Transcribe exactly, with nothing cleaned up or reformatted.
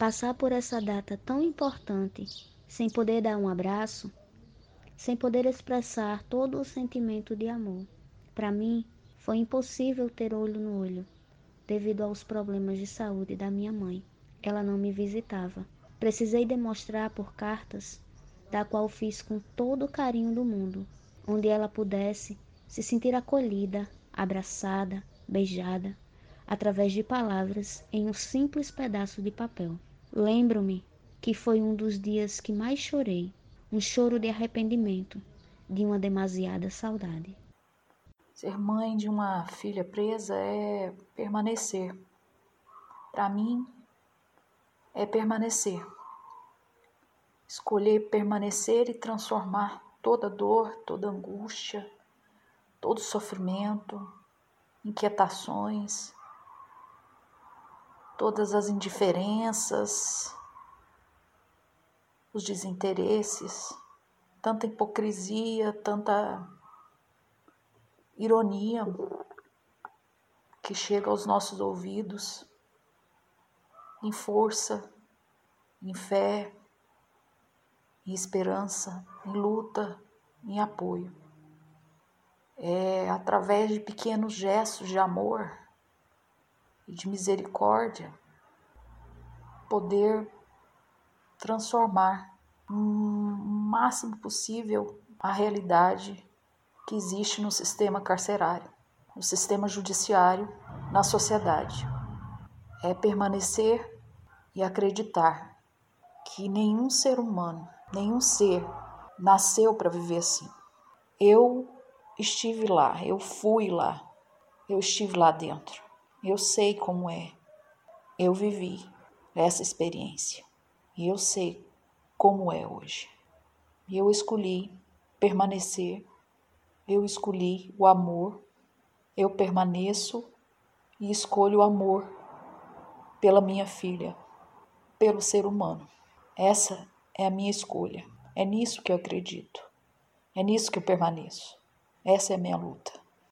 Passar por essa data tão importante sem poder dar um abraço, sem poder expressar todo o sentimento de amor. Para mim, foi impossível ter olho no olho, devido aos problemas de saúde da minha mãe. Ela não me visitava. Precisei demonstrar por cartas, da qual fiz com todo o carinho do mundo, onde ela pudesse se sentir acolhida, abraçada, beijada, através de palavras em um simples pedaço de papel. Lembro-me que foi um dos dias que mais chorei, um choro de arrependimento, de uma demasiada saudade. Ser mãe de uma filha presa é permanecer. Para mim, é permanecer. Escolher permanecer e transformar toda dor, toda angústia, todo sofrimento, inquietações, todas as indiferenças, os desinteresses, tanta hipocrisia, tanta ironia que chega aos nossos ouvidos, em força, em fé, em esperança, em luta, em apoio. É através de pequenos gestos de amor e de misericórdia poder transformar o máximo possível a realidade que existe no sistema carcerário, no sistema judiciário, na sociedade. É permanecer e acreditar que nenhum ser humano, nenhum ser nasceu para viver assim. Eu estive lá, eu fui lá, eu estive lá dentro. Eu sei como é. Eu vivi essa experiência e eu sei como é hoje. Eu escolhi permanecer, eu escolhi o amor, eu permaneço e escolho o amor pela minha filha, pelo ser humano. Essa é a minha escolha. É nisso que eu acredito. É nisso que eu permaneço. Essa é a minha luta.